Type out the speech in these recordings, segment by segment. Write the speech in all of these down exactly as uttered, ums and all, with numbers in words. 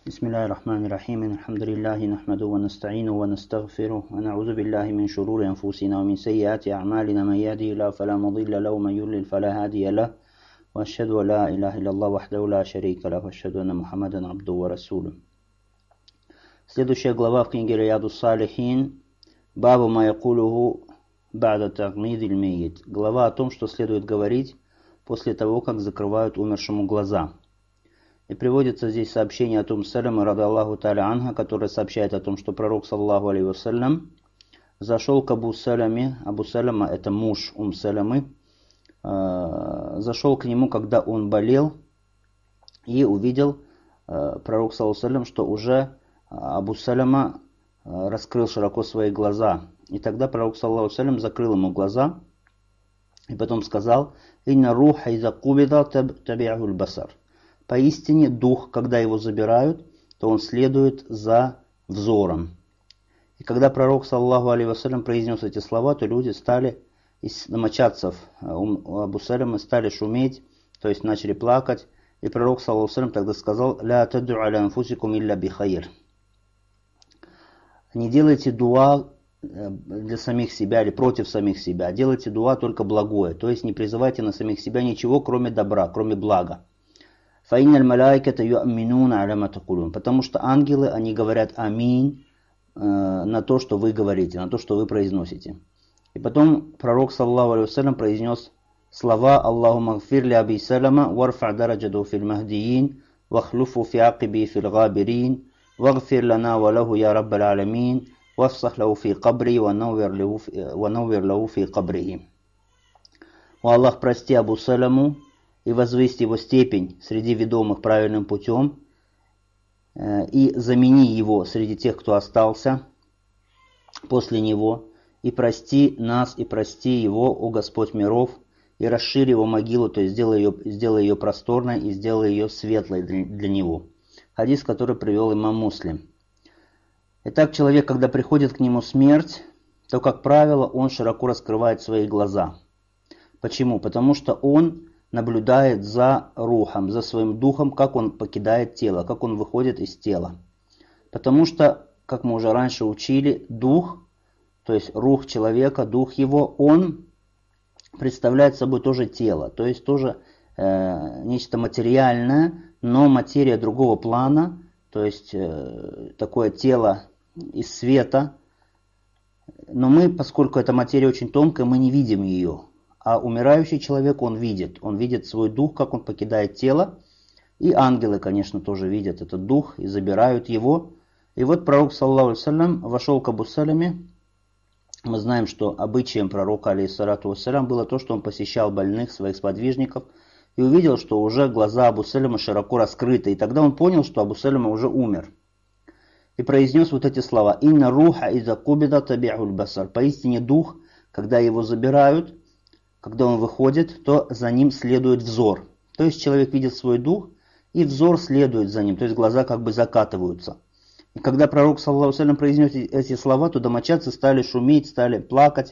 بسم الله الرحمن الرحيم الحمد لله نحمده ونستعينه ونستغفره ونعوذ بالله من شرور أنفسنا ومن سيئات أعمالنا من يهده الله فلا مضل له ومن يضلل فلا هادي له وأشهد أن لا إله إلا الله وحده لا شريك له وأشهد أن محمدا عبده ورسوله. Следующая глава в книге Рияду Салихин Бабу ма якулуху ба'да тагмидиль мейит. Глава о том, что следует говорить после того, как закрывают умершему глаза. И приводится здесь сообщение от Ум Саламы, рады Аллаху та'аля анха, которая сообщает о том, что пророк, саллаллаху алейхи вассалям, зашел к Абу Саламе. Абу Салама — это муж Ум Саламы. Зашел к нему, когда он болел, и увидел пророк, саллаллаху алейхи вассалям, что уже Абу Салама раскрыл широко свои глаза. И тогда пророк, саллаллаху алейхи вассалям, закрыл ему глаза, и потом сказал: «Инна руха иза кубида таби'ахуль басар». Поистине, дух, когда его забирают, то он следует за взором. И когда пророк, саллаллаху алейхи вассалям, произнес эти слова, то люди стали, из домочадцев у Абу Саламы, стали шуметь, то есть начали плакать. И пророк, саллаллаху алейхи вассалям, тогда сказал: «Ля тад'у аля анфусикум илля бихайр». Не делайте дуа для самих себя или против самих себя, делайте дуа только благое, то есть не призывайте на самих себя ничего, кроме добра, кроме блага. Фаинналь маляйката ю'минуна аля ма такулун. Потому что ангелы, они говорят аминь э, на то, что вы говорите, на то, что вы произносите. И потом пророк, саллаллаху алейхи вассалям, произнес слова: «Аллаху магфир ли Аби Салама, варфа дараджаду фил махдиин, вахлуфу фи акиби фил габирин, вагфир лана ва лаху я раббаль аламин, вафсах лаху фи кабри, ва наввир лаху фи кабрихи». О Аллах, прости Абу Саламу и возвысть его степень среди ведомых правильным путем, и замени его среди тех, кто остался после него, и прости нас, и прости его, о Господь миров, и расширь его могилу, то есть сделай ее, сделай ее просторной и сделай ее светлой для, для него. Хадис, который привел имам Муслим. Итак, человек, когда приходит к нему смерть, то, как правило, он широко раскрывает свои глаза. Почему? Потому что он наблюдает за рухом, за своим духом, как он покидает тело, как он выходит из тела. Потому что, как мы уже раньше учили, дух, то есть рух человека, дух его, он представляет собой тоже тело, то есть тоже э, нечто материальное, но материя другого плана, то есть э, такое тело из света. Но мы, поскольку эта материя очень тонкая, мы не видим ее. А умирающий человек, он видит. Он видит свой дух, как он покидает тело. И ангелы, конечно, тоже видят этот дух и забирают его. И вот пророк, саллаллаху алейхи вассалям, вошел к Абу Саламе. Мы знаем, что обычаем пророка, алейхиссалату вассалям, было то, что он посещал больных, своих сподвижников, и увидел, что уже глаза Абу Салама широко раскрыты. И тогда он понял, что Абу Салама уже умер. И произнес вот эти слова: «Инна руха иза кубида таби'ахуль басар». Поистине дух, когда его забирают, когда он выходит, то за ним следует взор. То есть человек видит свой дух, и взор следует за ним, то есть глаза как бы закатываются. И когда пророк, саллаллаху алейхи вассалям, произнес эти слова, то домочадцы стали шуметь, стали плакать,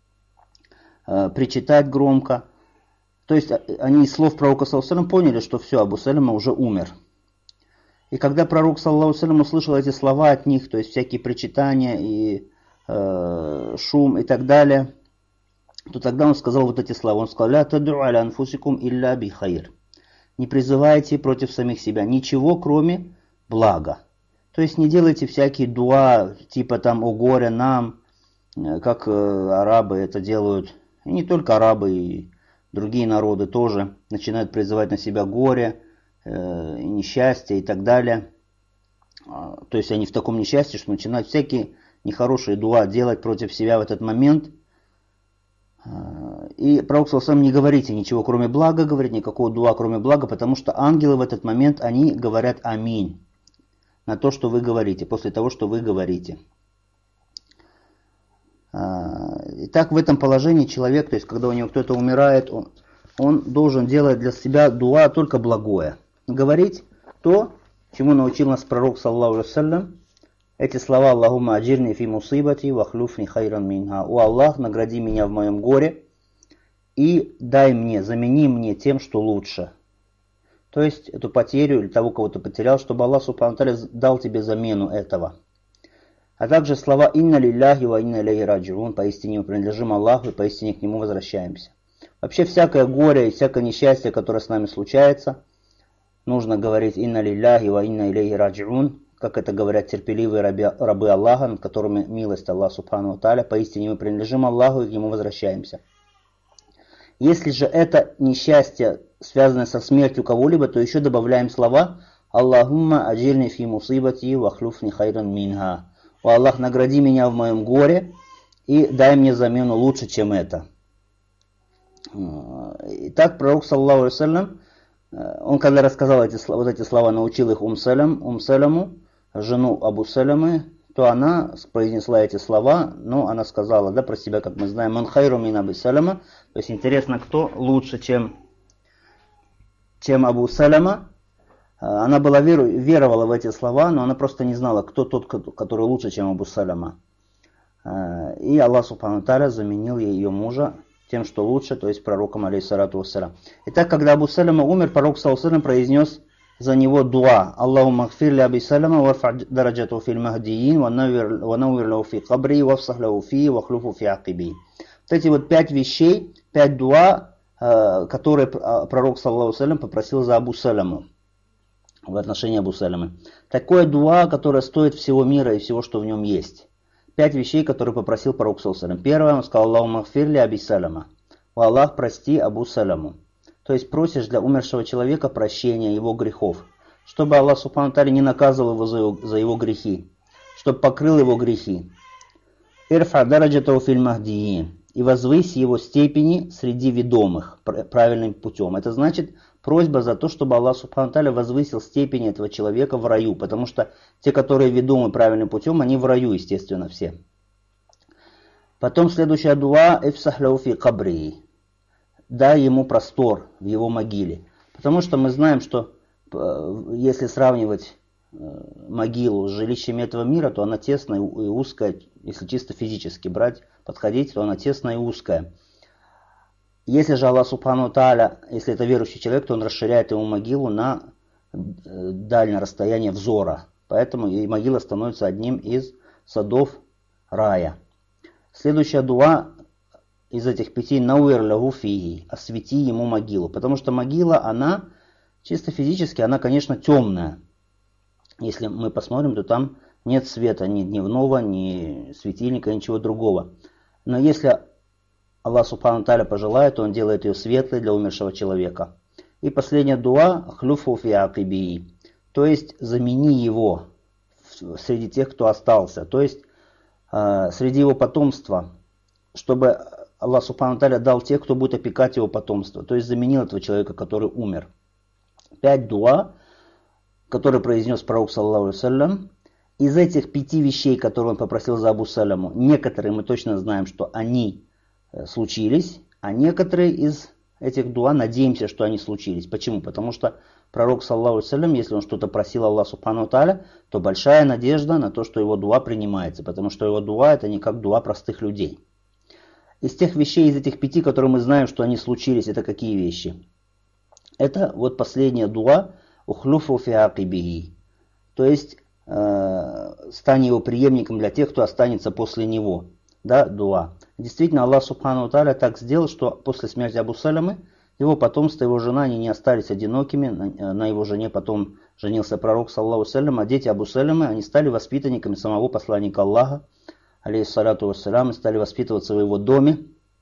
э, причитать громко. То есть они из слов пророка, саллаллаху алейхи вассалям, поняли, что все, Абу Салама уже умер. И когда пророк, саллаллаху алейхи вассалям, услышал эти слова от них, то есть всякие причитания и э, шум и так далее, то тогда он сказал вот эти слова. Он сказал: «Ля тад'у аля анфусикум илля бихайр». Не призывайте против самих себя ничего, кроме блага. То есть не делайте всякие дуа, типа там «О горе нам», как э, арабы это делают. И не только арабы, и другие народы тоже начинают призывать на себя горе, э, несчастье и так далее. То есть они в таком несчастье, что начинают всякие нехорошие дуа делать против себя в этот момент. И пророк, саллаллаху алейхи вассалям, не говорите ничего, кроме блага, говорит, никакого дуа, кроме блага, потому что ангелы в этот момент, они говорят аминь на то, что вы говорите, после того, что вы говорите. Итак, в этом положении человек, то есть когда у него кто-то умирает, он, он должен делать для себя дуа только благое. Говорить то, чему научил нас пророк, саллаллаху алейхи вассалям. Эти слова: «Аллахумма аджирни фи мусибати ва хлюфни хайран минха». «О Аллах, награди меня в моем горе и дай мне, замени мне тем, что лучше». то есть эту потерю или того, кого ты потерял, чтобы Аллах Субхану ва Тааля дал тебе замену этого. А также слова «Инна лилляхи ва инна илейхи раджиун», поистине мы принадлежим Аллаху и поистине к Нему возвращаемся. Вообще всякое горе и всякое несчастье, которое с нами случается, нужно говорить «Инна лилляхи ва инна илейхи раджиун», как это говорят терпеливые раби, рабы Аллаха, над которыми милость Аллаха Субхану ва Тааля, поистине мы принадлежим Аллаху и к Нему возвращаемся. Если же это несчастье, связанное со смертью кого-либо, то еще добавляем слова «Аллахумма аджирни фи мусибати ва хлюфни хайран минха». «О Аллах, награди меня в моем горе и дай мне замену лучше, чем это». Итак, пророк, саллаллаху алейхи ва саллям, он когда рассказал эти, вот эти слова, научил их Ум Салям, Ум Саляму, жену Абу Салямы, то она произнесла эти слова, но она сказала, да, про себя, как мы знаем, «Ман хайру мин Абу Саляма», то есть интересно, кто лучше, чем, чем Абу Саляма. Она была веру, веровала в эти слова, но она просто не знала, кто тот, который лучше, чем Абу Саляма. И Аллах Субхану ва Тааля заменил ей ее мужа тем, что лучше, то есть пророком, алейхиссалату вассалям. Итак, когда Абу Саляма умер, пророк саллаллаху алейхи ва саллям произнес за него дуа: «Аллахумма гфир ли Аби Саляма, варфа дараджату фил махдиин, ва наввир лаху фи кабри, вафсах лаху фи, ва хлюфу фи акиби». Вот эти вот пять вещей, пять дуа, которые пророк саллаллаху алейхи ва саллям попросил за Абу Саляму, в отношении Абу Салямы. Такое дуа, которое стоит всего мира и всего, что в нем есть. Пять вещей, которые попросил пророк саллаллаху алейхи ва саллям. Первое, он сказал: «Аллахумма гфир ли Аби Саляма». «О Аллах, прости Абу Саляму». То есть просишь для умершего человека прощения его грехов, чтобы Аллах Субхану ва Тааля не наказывал его за, его за его грехи, чтобы покрыл его грехи. «Ирфа дараджату фил махдиин». И возвысь его степени среди ведомых правильным путем. Это значит просьба за то, чтобы Аллах Субхану ва Тааля возвысил степень этого человека в раю. Потому что те, которые ведомы правильным путем, они в раю, естественно, все. Потом следующая дуа: «Ифсах лаху фи кабри». Дай ему простор в его могиле. Потому что мы знаем, что если сравнивать могилу с жилищами этого мира, то она тесная и узкая. Если чисто физически брать, подходить, то она тесная и узкая. Если же Аллах Субхану ва Тааля, если это верующий человек, то он расширяет ему могилу на дальнее расстояние взора. Поэтому и могила становится одним из садов рая. Следующая дуа из этих пяти: «Науэр лаху фиги», освети ему могилу. Потому что могила, она чисто физически, она, конечно, темная. Если мы посмотрим, то там нет света ни дневного, ни светильника, ничего другого. Но если Аллах Субхану ва Тааля пожелает, то он делает ее светлой для умершего человека. И последняя дуа: «Хлюфу фи акиби», то есть замени его среди тех, кто остался, то есть э, среди его потомства, чтобы Аллах Субхану ва Тааля дал тех, кто будет опекать его потомство, то есть заменил этого человека, который умер. Пять дуа, которые произнес пророк саллаллаху алейхи ва саллям. Из этих пяти вещей, которые он попросил за Абу Саляму, некоторые мы точно знаем, что они случились, а некоторые из этих дуа надеемся, что они случились. Почему? Потому что пророк саллаллаху алейхи ва саллям, если он что-то просил Аллах Субхану ва Тааля, то большая надежда на то, что его дуа принимается, потому что его дуа — это не как дуа простых людей. Из тех вещей, из этих пяти, которые мы знаем, что они случились, это какие вещи? Это вот последняя дуа: «Ухлюфу фи акибихи», то есть э, стань его преемником для тех, кто останется после него. Да, дуа. Действительно, Аллах Субхану ва Тааля так сделал, что после смерти Абу Салямы его потомство, его жена, они не остались одинокими. На, на его жене потом женился пророк, саллаллаху алейхи ва саллям, а дети Абу Салямы, они стали воспитанниками самого посланника Аллаха, алейхиссалату вассалям, и стали воспитываться в его доме.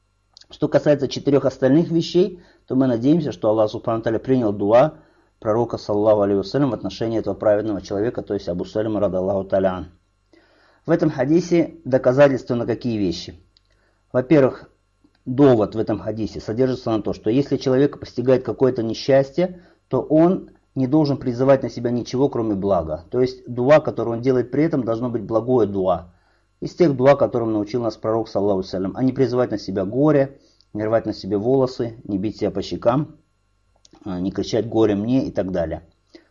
Что касается четырех остальных вещей, то мы надеемся, что Аллах Субхану ва Тааля принял дуа пророка, саллаллаху алейхи ва саллям, в отношении этого праведного человека, то есть Абу Саляма, рада Аллаху тааля ан. В этом хадисе доказательства на какие вещи? Во-первых, довод в этом хадисе содержится на то, что если человека постигает какое-то несчастье, то он не должен призывать на себя ничего, кроме блага. То есть дуа, которую он делает при этом, должно быть благое дуа. Из тех дуа, которым научил нас пророк, саллаллаху алейхи ва саллям, а не призывать на себя горе, не рвать на себе волосы, не бить себя по щекам, не кричать «горе мне» и так далее.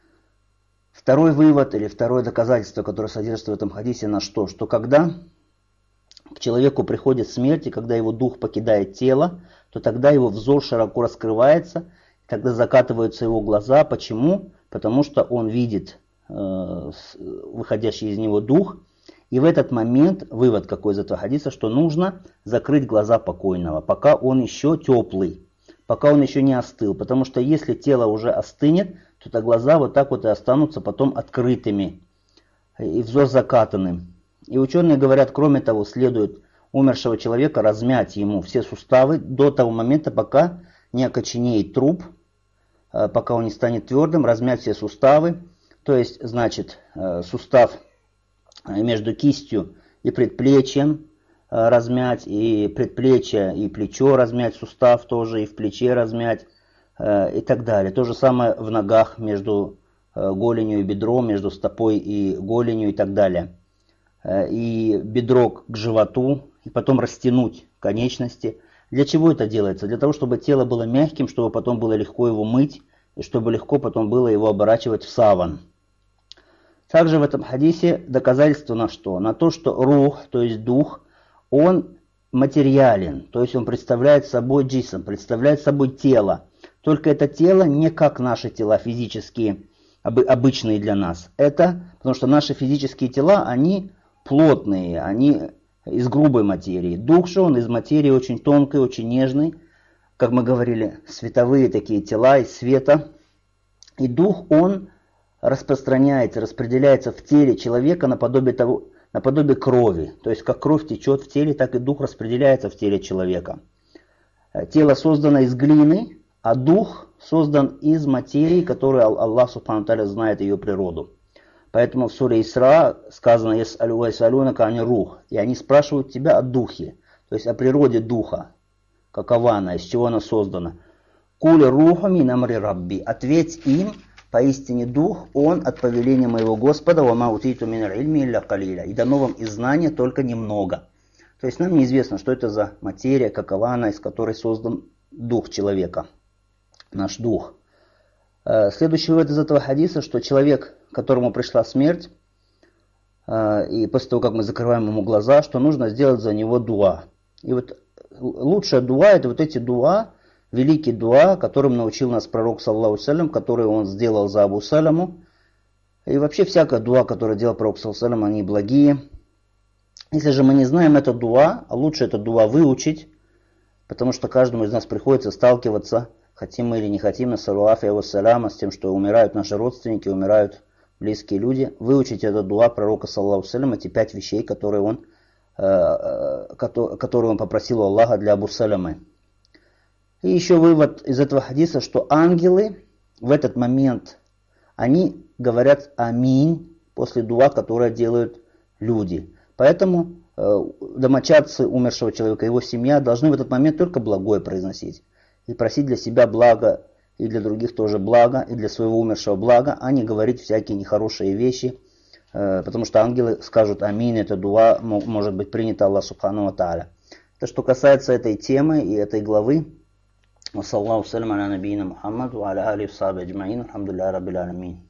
Второй вывод или второе доказательство, которое содержится в этом хадисе, на что? Что когда к человеку приходит смерть, и когда его дух покидает тело, то тогда его взор широко раскрывается. тогда закатываются его глаза. Почему? Потому что он видит э, выходящий из него дух. И в этот момент, вывод какой из этого хадиса, что нужно закрыть глаза покойного, пока он еще теплый, пока он еще не остыл. Потому что если тело уже остынет, то тогда глаза вот так вот и останутся потом открытыми и взор закатанным. И ученые говорят, кроме того, следует умершего человека размять ему все суставы до того момента, пока не окоченеет труп, пока он не станет твердым, размять все суставы. То есть, значит, сустав между кистью и предплечьем размять, и предплечье, и плечо размять, сустав тоже, и в плече размять, и так далее. То же самое в ногах между голенью и бедром, между стопой и голенью и так далее. И бедро к животу, и потом растянуть конечности. Для чего это делается? Для того, чтобы тело было мягким, чтобы потом было легко его мыть, и чтобы легко потом было его оборачивать в саван. Также в этом хадисе доказательство на что? На то, что рух, то есть дух, он материален, то есть он представляет собой джисм, представляет собой тело. Только это тело не как наши тела физические, обычные для нас. Это потому что наши физические тела, они плотные, они из грубой материи. Дух же он из материи очень тонкой, очень нежной, как мы говорили, световые такие тела из света. И дух он распространяется, распределяется в теле человека наподобие, того, наподобие крови. То есть как кровь течет в теле, так и дух распределяется в теле человека. Тело создано из глины, а дух создан из материи, которую Аллах Субхану Тааля знает ее природу. Поэтому в суре Исра сказано «Яс'алюнака ани рух», и они спрашивают тебя о духе, то есть о природе духа, какова она, из чего она создана. «Кули руху мин амри рабби», ответь им, поистине дух, он от повеления моего Господа, «Ва ма утиту миналь ильми илля калиля», и дано вам из знания только немного. То есть нам неизвестно, что это за материя, какова она, из которой создан дух человека, наш дух. Следующий вывод из этого хадиса, что человек, которому пришла смерть, и после того, как мы закрываем ему глаза, что нужно сделать за него дуа. И вот лучшая дуа, это вот эти дуа, великий дуа, которым научил нас пророк, саллаллаху алейхи ва саллям, который он сделал за Абу Саляму. И вообще всякая дуа, которую делал пророк, саллаллаху алейхи ва саллям, они благие. Если же мы не знаем эту дуа, а лучше эту дуа выучить, потому что каждому из нас приходится сталкиваться, хотим мы или не хотим, нассаллаху алейхи ва саллям, с тем, что умирают наши родственники, умирают близкие люди. Выучить эту дуа пророка, саллаллаху алейхи ва саллям, эти пять вещей, которые он, э, которые он попросил у Аллаха для Абу Салямы. И еще вывод из этого хадиса, что ангелы в этот момент, они говорят аминь после дуа, которое делают люди. Поэтому э, домочадцы умершего человека, его семья должны в этот момент только благое произносить. И просить для себя блага, и для других тоже блага, и для своего умершего блага, а не говорить всякие нехорошие вещи, э, потому что ангелы скажут аминь, это дуа может быть принято Аллах Субхану ва Тааля. Это что касается этой темы и этой главы. وصلى الله وسلم على نبينا محمد وعلى آله وصحبه أجمعين الحمد لله رب العالمين.